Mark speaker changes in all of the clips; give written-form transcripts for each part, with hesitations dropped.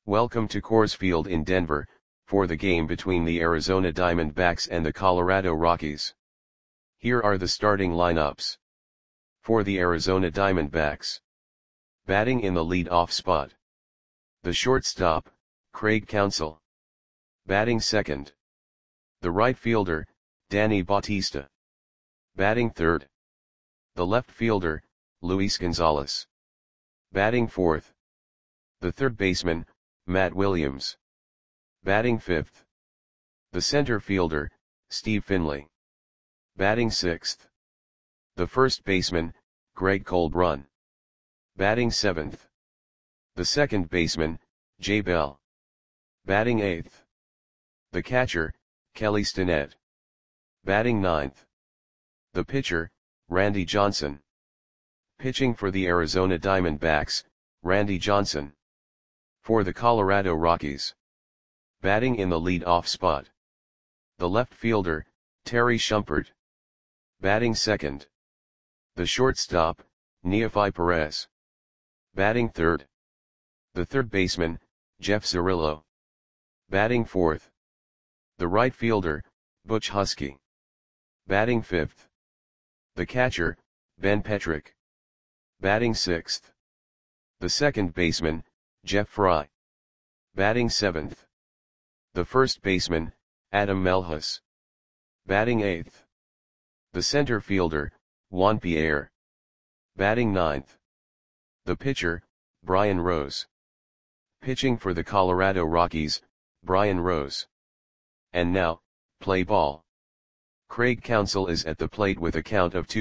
Speaker 1: Welcome to Coors Field in Denver, for the game between the Arizona Diamondbacks and the Colorado Rockies. Here are the starting lineups. For the Arizona Diamondbacks. Batting in the lead-off spot. The shortstop, Craig Counsell. Batting second. The right fielder, Danny Bautista. Batting third. The left fielder, Luis Gonzalez. Batting fourth. The third baseman, Matt Williams. Batting fifth. The center fielder, Steve Finley. Batting sixth. The first baseman, Greg Colbrunn. Batting seventh. The second baseman, Jay Bell. Batting eighth. The catcher, Kelly Stinnett. Batting ninth. The pitcher, Randy Johnson. Pitching for the Arizona Diamondbacks, Randy Johnson. For the Colorado Rockies. Batting in the lead-off spot. The left fielder, Terry Shumpert. Batting second. The shortstop, Neefi Perez. Batting third. The third baseman, Jeff Cirillo. Batting fourth. The right fielder, Butch Huskey. Batting fifth. The catcher, Ben Petrick. Batting sixth. The second baseman, Jeff Fry. Batting seventh. The first baseman, Adam Melhus. Batting eighth. The center fielder, Juan Pierre. Batting ninth. The pitcher, Brian Rose. Pitching for the Colorado Rockies, Brian Rose. And now, play ball. Craig Counsell is at the plate with a count of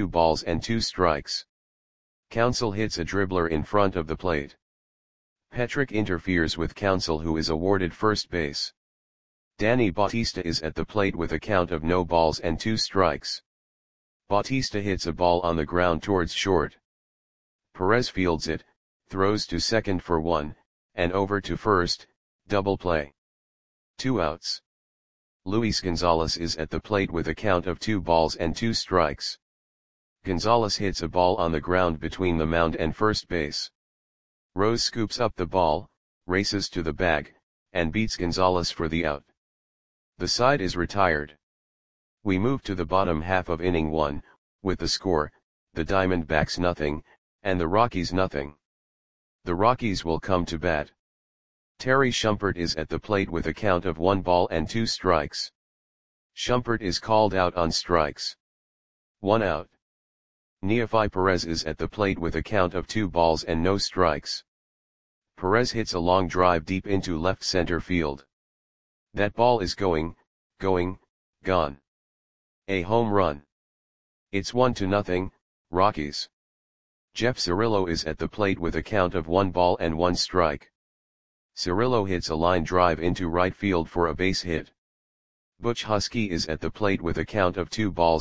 Speaker 1: 2-2. Counsell hits a dribbler in front of the plate. Petrick interferes with Counsell, who is awarded first base. Danny Bautista is at the plate with a count of 0-2. Bautista hits a ball on the ground towards short. Perez fields it, throws to second for 1, and over to first, double play. 2 outs. Luis Gonzalez is at the plate with a count of 2-2. Gonzalez hits a ball on the ground between the mound and first base. Rose scoops up the ball, races to the bag, and beats Gonzalez for the out. The side is retired. We move to the bottom half of inning 1, with the score, the Diamondbacks 0, and the Rockies 0. The Rockies will come to bat. Terry Shumpert is at the plate with a count of 1-2. Shumpert is called out on strikes. 1 out. Neefi Perez is at the plate with a count of 2-0. Perez hits a long drive deep into left center field. That ball is going, gone. A home run. It's 1-0, Rockies. Jeff Cirillo is at the plate with a count of 1-1. Cirillo hits a line drive into right field for a base hit. Butch Huskey is at the plate with a count of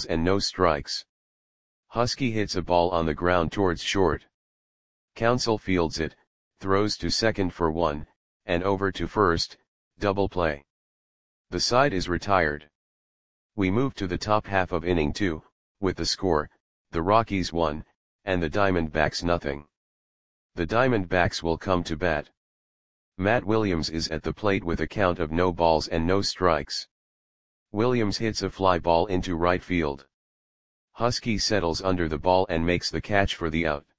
Speaker 1: 2-0. Huskey hits a ball on the ground towards short. Counsell fields it, throws to second for 1, and over to first, double play. The side is retired. We move to the top half of inning 2, with the score, the Rockies 1, and the Diamondbacks 0. The Diamondbacks will come to bat. Matt Williams is at the plate with a count of 0-0. Williams hits a fly ball into right field. Huskey settles under the ball and makes the catch for the out.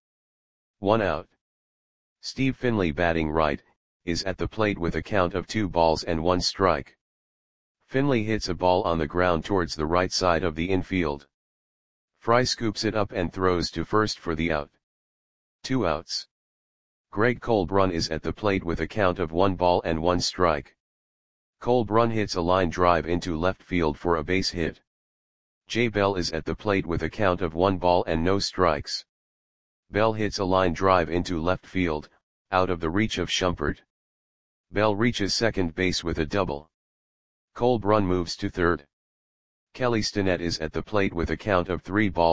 Speaker 1: 1 out. Steve Finley, batting right, is at the plate with a count of 2-1. Finley hits a ball on the ground towards the right side of the infield. Fry scoops it up and throws to first for the out. 2 outs. Greg Colbrunn is at the plate with a count of 1-1. Colbrunn hits a line drive into left field for a base hit. Jay Bell is at the plate with a count of 1-0. Bell hits a line drive into left field, out of the reach of Shumpert. Bell reaches second base with a double. Colbrunn moves to third. Kelly Stinnett is at the plate with a count of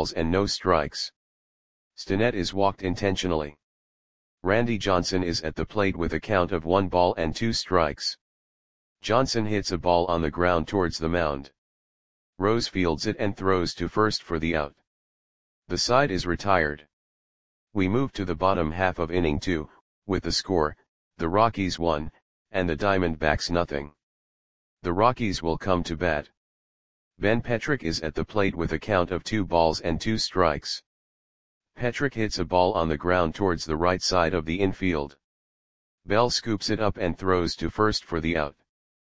Speaker 1: 3-0. Stinnett is walked intentionally. Randy Johnson is at the plate with a count of 1-2. Johnson hits a ball on the ground towards the mound. Rose fields it and throws to first for the out. The side is retired. We move to the bottom half of inning 2, with the score, the Rockies 1, and the Diamondbacks nothing. The Rockies will come to bat. Ben Petrick is at the plate with a count of 2 balls and 2 strikes. Petrick hits a ball on the ground towards the right side of the infield. Bell scoops it up and throws to first for the out.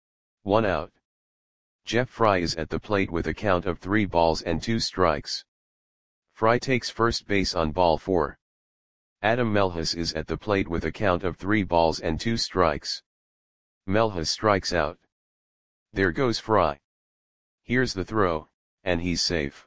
Speaker 1: 1 out. Jeff Fry is at the plate with a count of 3 balls and 2 strikes. Fry takes first base on ball 4. Adam Melhus is at the plate with a count of 3 balls and 2 strikes. Melhus strikes out. There goes Fry. Here's the throw, and he's safe.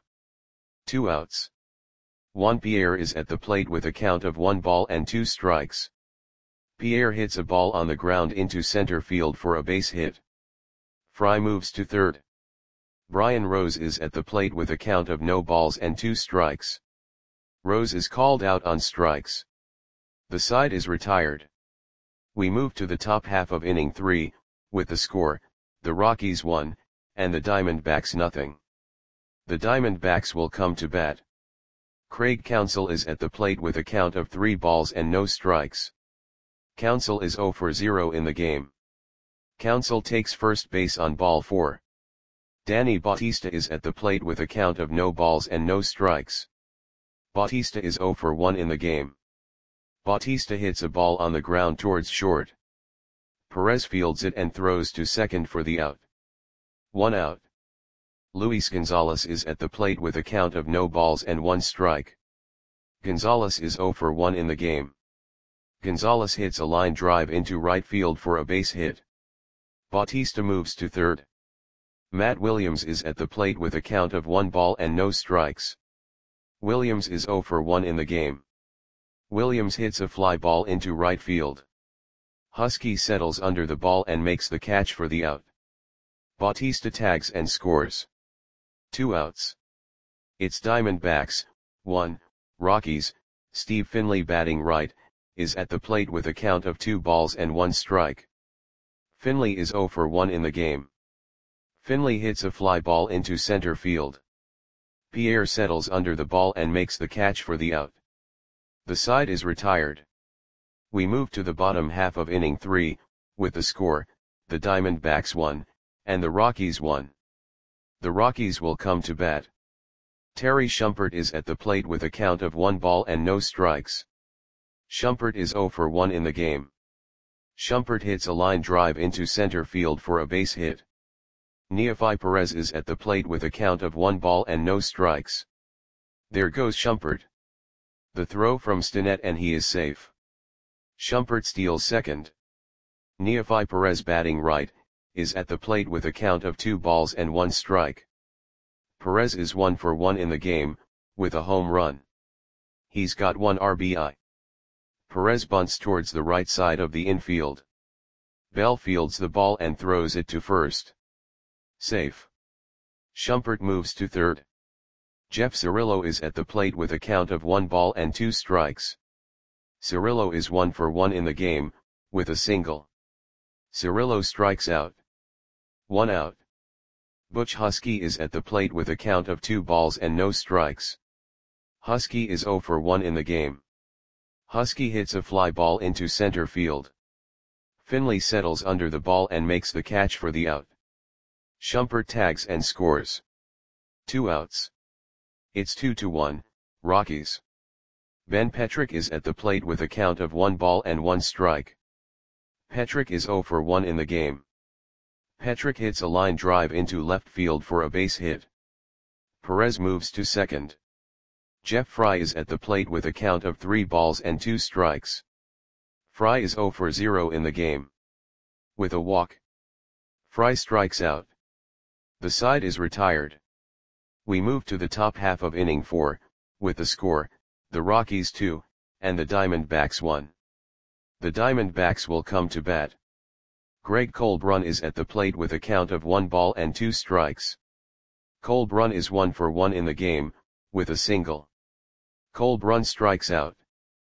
Speaker 1: 2 outs. Juan Pierre is at the plate with a count of 1 ball and 2 strikes. Pierre hits a ball on the ground into center field for a base hit. Fry moves to third. Brian Rose is at the plate with a count of no balls and 2 strikes. Rose is called out on strikes. The side is retired. We move to the top half of inning 3, with the score, the Rockies 1, and the Diamondbacks nothing. The Diamondbacks will come to bat. Craig Counsell is at the plate with a count of 3 balls and no strikes. Counsell is 0 for 0 in the game. Counsell takes first base on ball 4. Danny Bautista is at the plate with a count of no balls and no strikes. Bautista is 0 for 1 in the game. Bautista hits a ball on the ground towards short. Perez fields it and throws to second for the out. 1 out. Luis Gonzalez is at the plate with a count of no balls and 1 strike. Gonzalez is 0 for 1 in the game. Gonzalez hits a line drive into right field for a base hit. Bautista moves to third. Matt Williams is at the plate with a count of 1 ball and no strikes. Williams is 0 for 1 in the game. Williams hits a fly ball into right field. Husky settles under the ball and makes the catch for the out. Bautista tags and scores. 2 outs. It's Diamondbacks, 1, Rockies. Steve Finley batting right, is at the plate with a count of 2 balls and 1 strike. Finley is 0 for 1 in the game. Finley hits a fly ball into center field. Pierre settles under the ball and makes the catch for the out. The side is retired. We move to the bottom half of inning 3, with the score, the Diamondbacks 1, and the Rockies 1. The Rockies will come to bat. Terry Shumpert is at the plate with a count of 1 ball and no strikes. Shumpert is 0 for 1 in the game. Shumpert hits a line drive into center field for a base hit. Neefi Perez is at the plate with a count of 1 ball and no strikes. There goes Shumpert. The throw from Stinnett and he is safe. Shumpert steals second. Neefi Perez batting right, is at the plate with a count of 2 balls and 1 strike. Perez is 1 for 1 in the game, with a home run. He's got 1 RBI. Perez bunts towards the right side of the infield. Bell fields the ball and throws it to first. Safe. Shumpert moves to third. Jeff Cirillo is at the plate with a count of 1 ball and 2 strikes. Cirillo is 1 for 1 in the game, with a single. Cirillo strikes out. 1 out. Butch Husky is at the plate with a count of 2 balls and no strikes. Husky is 0 for 1 in the game. Husky hits a fly ball into center field. Finley settles under the ball and makes the catch for the out. Shumpert tags and scores. 2 outs. It's 2-1, Rockies. Ben Petrick is at the plate with a count of 1 ball and 1 strike. Petrick is 0 for 1 in the game. Petrick hits a line drive into left field for a base hit. Perez moves to second. Jeff Fry is at the plate with a count of 3 balls and 2 strikes. Fry is 0 for 0 in the game. With a walk. Fry strikes out. The side is retired. We move to the top half of inning 4, with the score, the Rockies 2, and the Diamondbacks 1. The Diamondbacks will come to bat. Greg Colbrun is at the plate with a count of 1 ball and 2 strikes. Colbrun is 1 for 1 in the game, with a single. Colbrun strikes out.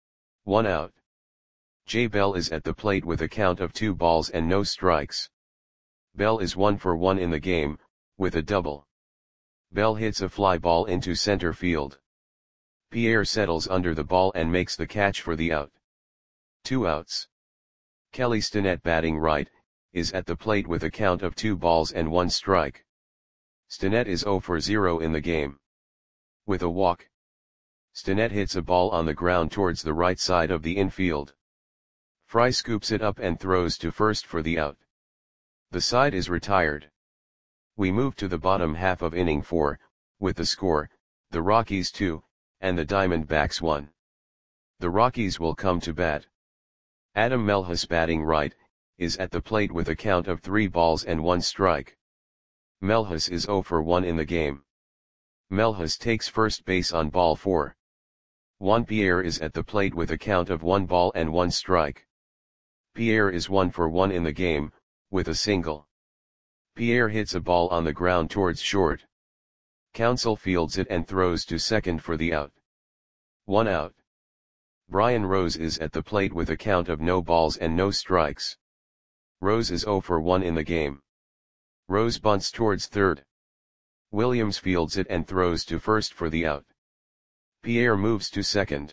Speaker 1: 1 out. Jay Bell is at the plate with a count of 2 balls and no strikes. Bell is 1 for 1 in the game, with a double. Bell hits a fly ball into center field. Pierre settles under the ball and makes the catch for the out. 2 outs. Kelly Stinnett batting right, is at the plate with a count of 2 balls and 1 strike. Stinnett is 0 for 0 in the game. With a walk, Stinnett hits a ball on the ground towards the right side of the infield. Fry scoops it up and throws to first for the out. The side is retired. We move to the bottom half of inning 4, with the score, the Rockies 2, and the Diamondbacks 1. The Rockies will come to bat. Adam Melhus, batting right, is at the plate with a count of 3 balls and 1 strike. Melhus is 0 for 1 in the game. Melhus takes first base on ball 4. Juan Pierre is at the plate with a count of 1 ball and 1 strike. Pierre is 1 for 1 in the game, with a single. Pierre hits a ball on the ground towards short. Counsell fields it and throws to second for the out. 1 out. Brian Rose is at the plate with a count of no balls and no strikes. Rose is 0 for 1 in the game. Rose bunts towards third. Williams fields it and throws to first for the out. Pierre moves to second.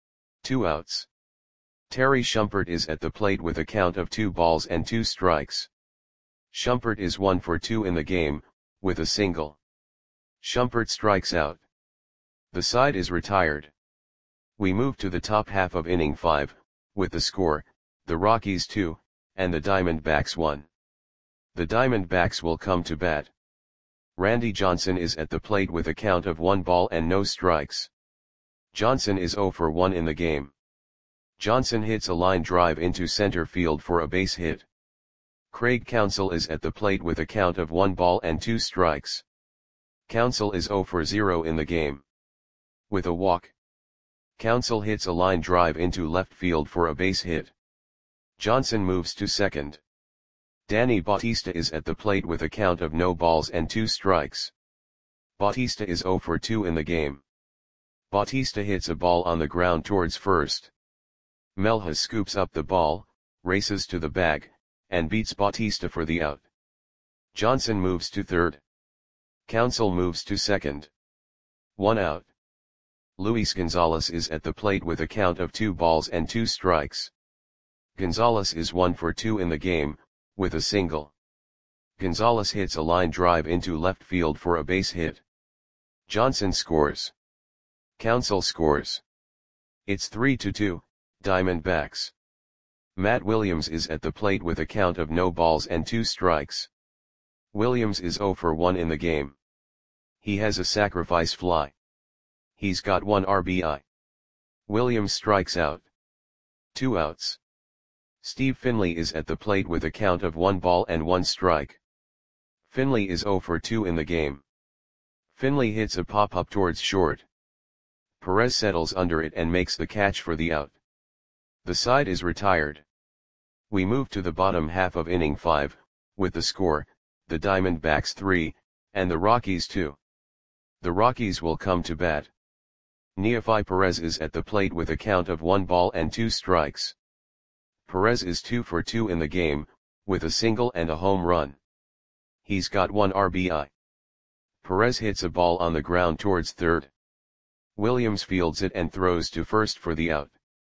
Speaker 1: 2 outs. Terry Shumpert is at the plate with a count of 2 balls and 2 strikes. Shumpert is 1 for 2 in the game, with a single. Shumpert strikes out. The side is retired. We move to the top half of inning 5, with the score, the Rockies 2, and the Diamondbacks 1. The Diamondbacks will come to bat. Randy Johnson is at the plate with a count of 1 ball and no strikes. Johnson is 0 for 1 in the game. Johnson hits a line drive into center field for a base hit. Craig Counsell is at the plate with a count of 1 ball and 2 strikes. Counsell is 0 for 0 in the game. With a walk, Counsell hits a line drive into left field for a base hit. Johnson moves to second. Danny Bautista is at the plate with a count of no balls and 2 strikes. Bautista is 0 for 2 in the game. Bautista hits a ball on the ground towards first. Melhus scoops up the ball, races to the bag, and beats Bautista for the out. Johnson moves to third. Counsell moves to second. 1 out. Luis Gonzalez is at the plate with a count of 2 balls and 2 strikes. Gonzalez is 1 for 2 in the game, with a single. Gonzalez hits a line drive into left field for a base hit. Johnson scores. Counsell scores. It's 3-2, Diamondbacks. Matt Williams is at the plate with a count of no balls and 2 strikes. Williams is 0 for 1 in the game. He has a sacrifice fly. He's got 1 RBI. Williams strikes out. 2 outs. Steve Finley is at the plate with a count of 1 ball and 1 strike. Finley is 0 for 2 in the game. Finley hits a pop-up towards short. Perez settles under it and makes the catch for the out. The side is retired. We move to the bottom half of inning 5, with the score, the Diamondbacks 3, and the Rockies 2. The Rockies will come to bat. Neefi Perez is at the plate with a count of 1 ball and 2 strikes. Perez is 2 for 2 in the game, with a single and a home run. He's got 1 RBI. Perez hits a ball on the ground towards third. Williams fields it and throws to first for the out.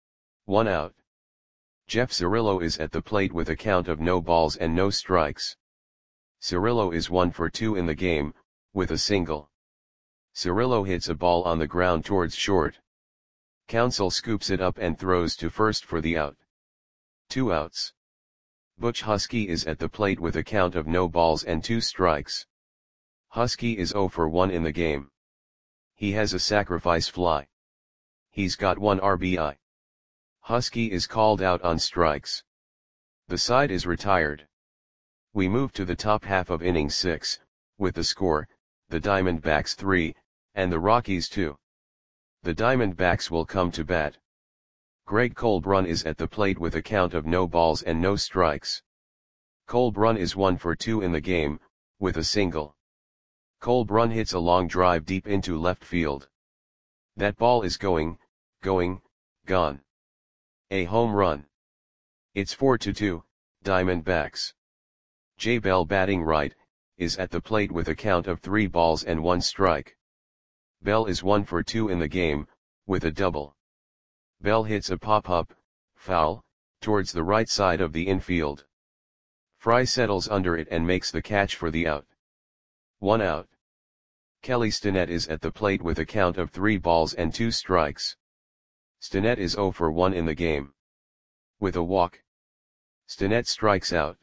Speaker 1: 1 out. Jeff Cirillo is at the plate with a count of no balls and no strikes. Cirillo is 1 for 2 in the game, with a single. Cirillo hits a ball on the ground towards short. Counsell scoops it up and throws to first for the out. 2 outs. Butch Husky is at the plate with a count of no balls and 2 strikes. Husky is 0 for 1 in the game. He has a sacrifice fly. He's got 1 RBI. Husky is called out on strikes. The side is retired. We move to the top half of inning 6, with the score, the Diamondbacks 3, and the Rockies 2. The Diamondbacks will come to bat. Greg Colbrun is at the plate with a count of no balls and no strikes. Colbrun is 1 for 2 in the game, with a single. Colbrun hits a long drive deep into left field. That ball is going, gone. A home run. It's 4-2, Diamondbacks. Jay Bell, batting right, is at the plate with a count of 3 balls and 1 strike. Bell is 1 for 2 in the game, with a double. Bell hits a pop-up, foul, towards the right side of the infield. Fry settles under it and makes the catch for the out. 1 out. Kelly Stinnett is at the plate with a count of 3 balls and 2 strikes. Stinnett is 0 for 1 in the game. With a walk, Stinnett strikes out.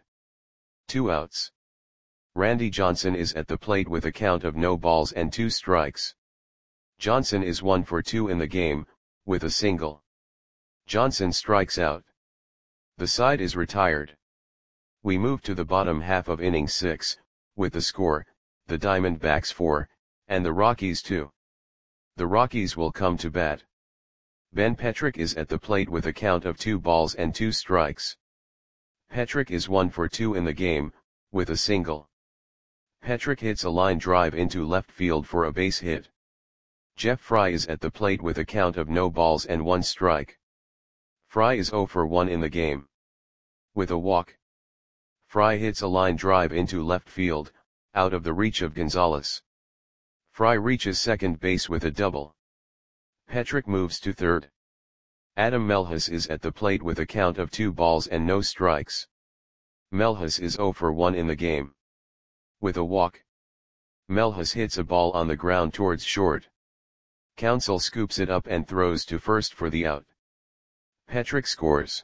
Speaker 1: 2 outs. Randy Johnson is at the plate with a count of no balls and 2 strikes. Johnson is 1 for 2 in the game, with a single. Johnson strikes out. The side is retired. We move to the bottom half of inning 6, with the score, the Diamondbacks 4, and the Rockies 2. The Rockies will come to bat. Ben Petrick is at the plate with a count of 2 balls and 2 strikes. Petrick is 1 for 2 in the game, with a single. Petrick hits a line drive into left field for a base hit. Jeff Fry is at the plate with a count of no balls and 1 strike. Fry is 0 for 1 in the game. With a walk, Fry hits a line drive into left field, out of the reach of Gonzalez. Fry reaches second base with a double. Petrick moves to third. Adam Melhus is at the plate with a count of 2 balls and no strikes. Melhus is 0 for 1 in the game. With a walk, Melhus hits a ball on the ground towards short. Counsell scoops it up and throws to first for the out. Petrick scores.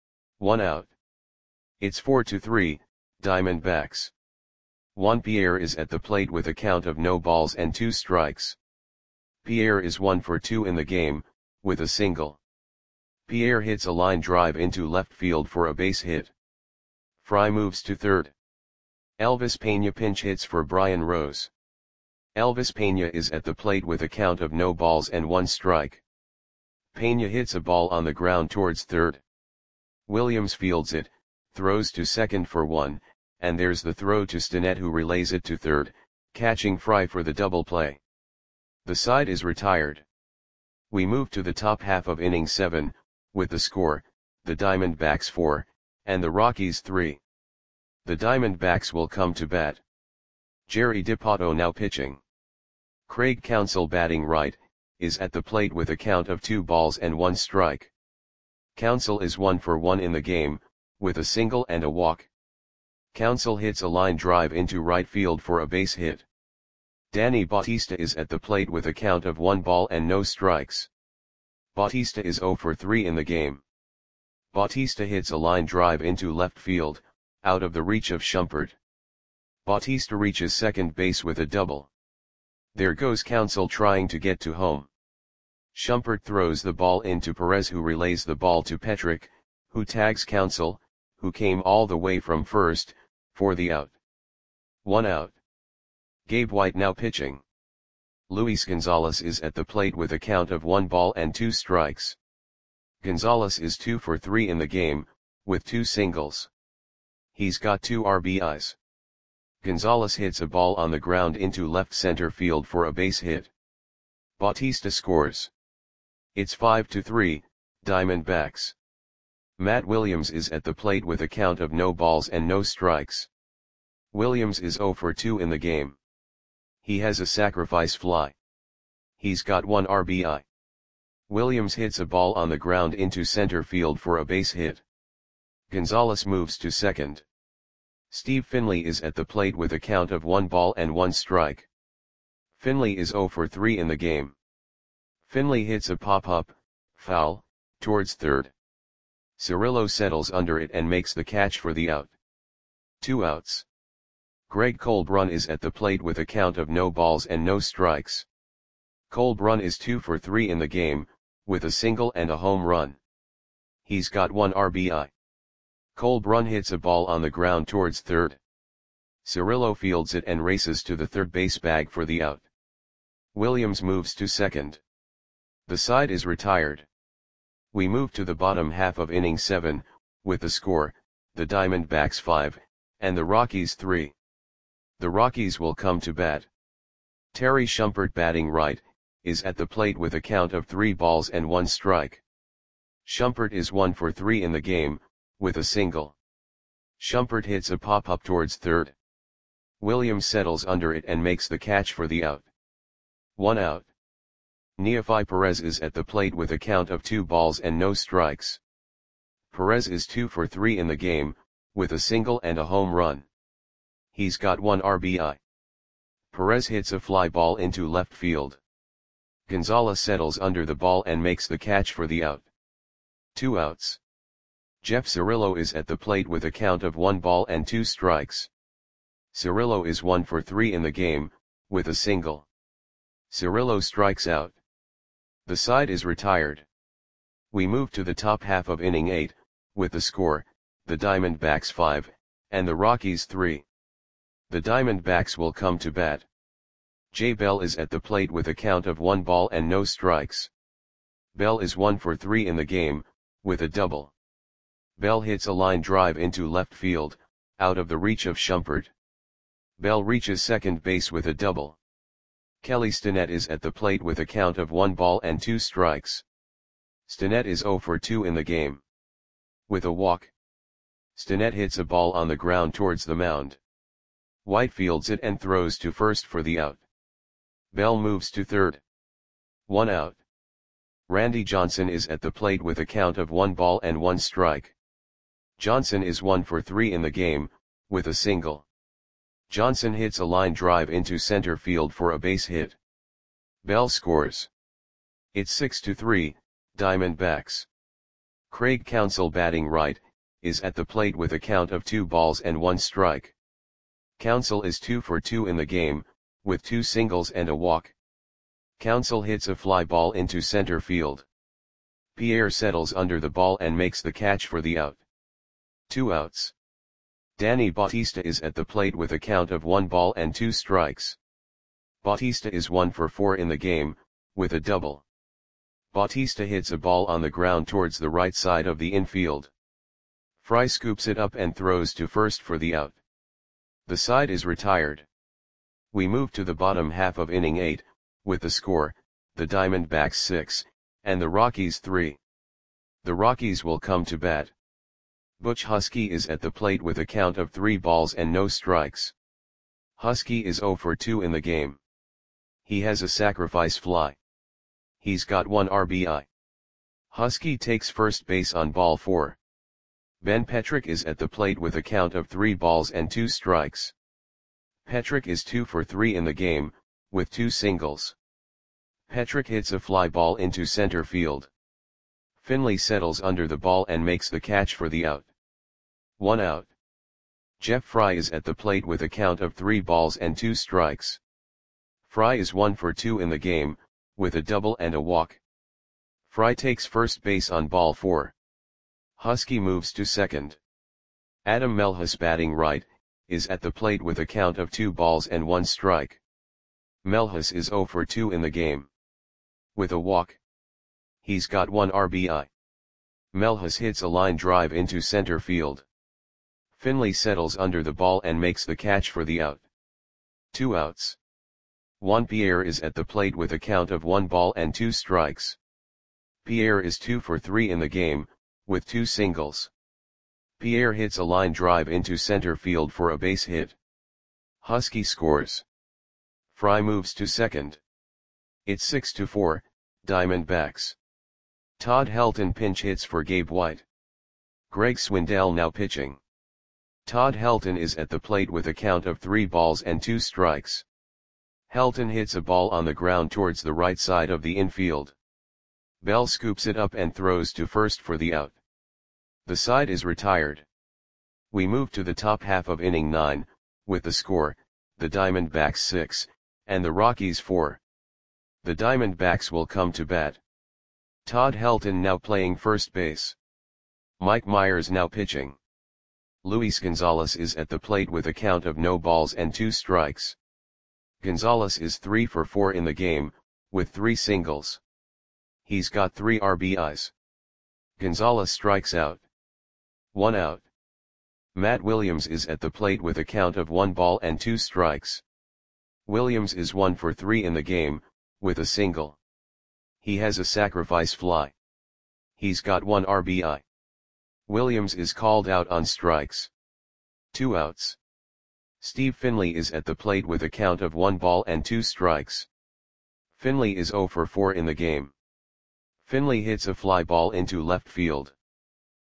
Speaker 1: 1 out. It's 4-3, Diamondbacks. Juan Pierre is at the plate with a count of no balls and 2 strikes. Pierre is 1 for 2 in the game, with a single. Pierre hits a line drive into left field for a base hit. Fry moves to third. Elvis Pena pinch hits for Brian Rose. Elvis Pena is at the plate with a count of no balls and 1 strike. Pena hits a ball on the ground towards third. Williams fields it, throws to second for 1, and there's the throw to Stinnett, who relays it to third, catching Fry for the double play. The side is retired. We move to the top half of inning 7, with the score, the Diamondbacks 4, and the Rockies 3. The Diamondbacks will come to bat. Jerry Dipoto now pitching. Craig Counsell batting right, is at the plate with a count of 2 balls and 1 strike. Counsell is 1 for 1 in the game, with a single and a walk. Counsell hits a line drive into right field for a base hit. Danny Bautista is at the plate with a count of 1 ball and no strikes. Bautista is 0 for 3 in the game. Bautista hits a line drive into left field, out of the reach of Shumpert. Bautista reaches second base with a double. There goes Counsell trying to get to home. Shumpert throws the ball into Perez, who relays the ball to Petrick, who tags Counsell, who came all the way from first, for the out. 1 out. Gabe White now pitching. Luis Gonzalez is at the plate with a count of 1 ball and 2 strikes. Gonzalez is 2 for 3 in the game, with 2 singles. He's got 2 RBIs. Gonzalez hits a ball on the ground into left center field for a base hit. Bautista scores. It's 5-3, Diamondbacks. Matt Williams is at the plate with a count of no balls and no strikes. Williams is 0 for 2 in the game. He has a sacrifice fly. He's got 1 RBI. Williams hits a ball on the ground into center field for a base hit. Gonzalez moves to second. Steve Finley is at the plate with a count of 1 ball and 1 strike. Finley is 0 for 3 in the game. Finley hits a pop-up, foul, towards third. Cirillo settles under it and makes the catch for the out. 2 outs. Greg Colbrun is at the plate with a count of no balls and no strikes. Colbrun is 2 for 3 in the game, with a single and a home run. He's got 1 RBI. Colbrun hits a ball on the ground towards third. Cirillo fields it and races to the third base bag for the out. Williams moves to second. The side is retired. We move to the bottom half of inning 7, with the score, the Diamondbacks 5, and the Rockies 3. The Rockies will come to bat. Terry Shumpert batting right, is at the plate with a count of 3 balls and 1 strike. Shumpert is 1 for 3 in the game, with a single. Shumpert hits a pop-up towards third. Williams settles under it and makes the catch for the out. 1 out. Neefi Perez is at the plate with a count of 2 balls and no strikes. Perez is 2 for 3 in the game, with a single and a home run. He's got 1 RBI. Perez hits a fly ball into left field. Gonzalez settles under the ball and makes the catch for the out. 2 outs. Jeff Cirillo is at the plate with a count of 1 ball and 2 strikes. Cirillo is 1 for 3 in the game, with a single. Cirillo strikes out. The side is retired. We move to the top half of inning 8, with the score, the Diamondbacks 5, and the Rockies 3. The Diamondbacks will come to bat. Jay Bell is at the plate with a count of 1 ball and no strikes. Bell is 1 for 3 in the game, with a double. Bell hits a line drive into left field, out of the reach of Shumpert. Bell reaches second base with a double. Kelly Stinnett is at the plate with a count of 1 ball and 2 strikes. Stinnett is 0 for 2 in the game. With a walk. Stinnett hits a ball on the ground towards the mound. White fields it and throws to first for the out. Bell moves to third. 1 out. Randy Johnson is at the plate with a count of 1 ball and 1 strike. Johnson is 1 for 3 in the game, with a single. Johnson hits a line drive into center field for a base hit. Bell scores. It's 6-3, Diamondbacks. Craig Counsell, batting right, is at the plate with a count of 2 balls and 1 strike. Counsell is 2 for 2 in the game, with 2 singles and a walk. Counsell hits a fly ball into center field. Pierre settles under the ball and makes the catch for the out. 2 outs. Danny Bautista is at the plate with a count of 1 ball and 2 strikes. Bautista is 1 for 4 in the game, with a double. Bautista hits a ball on the ground towards the right side of the infield. Fry scoops it up and throws to first for the out. The side is retired. We move to the bottom half of inning 8, with the score, the Diamondbacks 6, and the Rockies 3. The Rockies will come to bat. Butch Husky is at the plate with a count of 3 balls and no strikes. Husky is 0 for 2 in the game. He has a sacrifice fly. He's got 1 RBI. Husky takes first base on ball 4. Ben Petrick is at the plate with a count of 3 balls and 2 strikes. Petrick is 2 for 3 in the game, with 2 singles. Petrick hits a fly ball into center field. Finley settles under the ball and makes the catch for the out. 1 out. Jeff Fry is at the plate with a count of 3 balls and 2 strikes. Fry is 1 for 2 in the game, with a double and a walk. Fry takes first base on ball 4. Husky moves to second. Adam Melhus, batting right, is at the plate with a count of 2 balls and 1 strike. Melhus is 0 for 2 in the game. With a walk. He's got 1 RBI. Melhus hits a line drive into center field. Finley settles under the ball and makes the catch for the out. 2 outs. Juan Pierre is at the plate with a count of 1 ball and 2 strikes. Pierre is 2 for 3 in the game, with 2 singles. Pierre hits a line drive into center field for a base hit. Husky scores. Fry moves to second. It's 6-4, Diamondbacks. Todd Helton pinch hits for Gabe White. Greg Swindell now pitching. Todd Helton is at the plate with a count of 3 balls and 2 strikes. Helton hits a ball on the ground towards the right side of the infield. Bell scoops it up and throws to first for the out. The side is retired. We move to the top half of inning 9, with the score, the Diamondbacks 6, and the Rockies 4. The Diamondbacks will come to bat. Todd Helton now playing first base. Mike Myers now pitching. Luis Gonzalez is at the plate with a count of no balls and 2 strikes. Gonzalez is 3 for 4 in the game, with 3 singles. He's got 3 RBIs. Gonzalez strikes out. 1 out. Matt Williams is at the plate with a count of 1 ball and 2 strikes. Williams is 1 for 3 in the game, with a single. He has a sacrifice fly. He's got 1 RBI. Williams is called out on strikes. 2 outs. Steve Finley is at the plate with a count of 1 ball and 2 strikes. Finley is 0 for 4 in the game. Finley hits a fly ball into left field.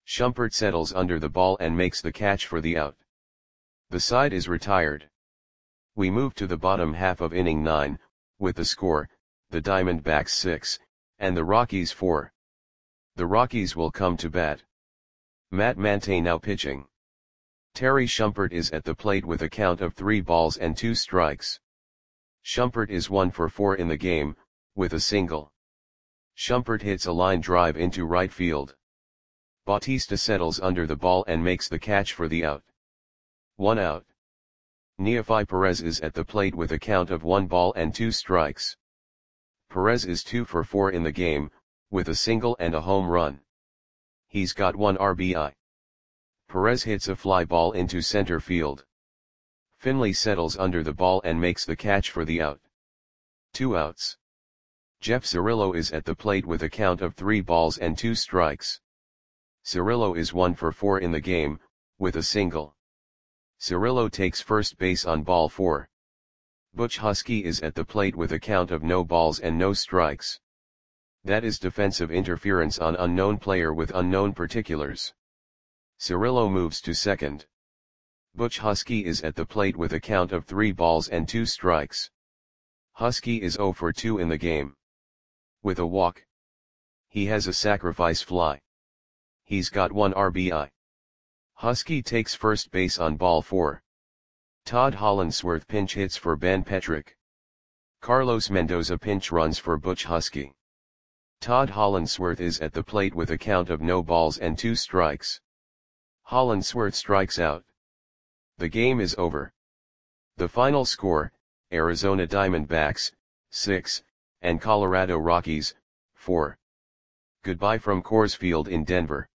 Speaker 1: Shumpert settles under the ball and makes the catch for the out. The side is retired. We move to the bottom half of inning 9, with the score, the Diamondbacks 6, and the Rockies 4. The Rockies will come to bat. Matt Mante now pitching. Terry Shumpert is at the plate with a count of 3 balls and 2 strikes. Shumpert is 1 for 4 in the game, with a single. Shumpert hits a line drive into right field. Bautista settles under the ball and makes the catch for the out. 1 out. Neofi Perez is at the plate with a count of 1 ball and 2 strikes. Perez is 2 for 4 in the game, with a single and a home run. He's got 1 RBI. Perez hits a fly ball into center field. Finley settles under the ball and makes the catch for the out. 2 outs. Jeff Cirillo is at the plate with a count of 3 balls and 2 strikes. Cirillo is 1 for 4 in the game, with a single. Cirillo takes first base on ball 4. Butch Husky is at the plate with a count of no balls and no strikes. That is defensive interference on unknown player with unknown particulars. Cirillo moves to second. Butch Husky is at the plate with a count of 3 balls and 2 strikes. Husky is 0 for 2 in the game. With a walk. He has a sacrifice fly. He's got 1 RBI. Husky takes first base on ball 4. Todd Hollandsworth pinch hits for Ben Petrick. Carlos Mendoza pinch runs for Butch Husky. Todd Hollandsworth is at the plate with a count of no balls and 2 strikes. Hollandsworth strikes out. The game is over. The final score, Arizona Diamondbacks, 6, and Colorado Rockies, 4. Goodbye from Coors Field in Denver.